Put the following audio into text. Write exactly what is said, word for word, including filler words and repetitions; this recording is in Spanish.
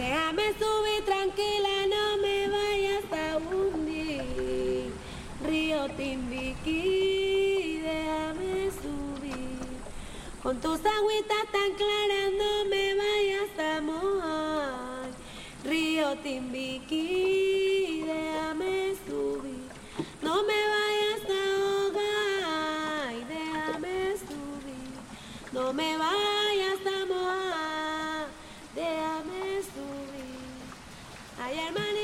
Déjame subir tranquila, no me vayas a hundir. Río Timbiquí, déjame subir. Con tus agüitas tan claras no me vayas a mojar. Río Timbiquí, déjame subir. No me vayas a ahogar, y déjame subir. No me vayas a mojar, déjame subir. Ay, hermano.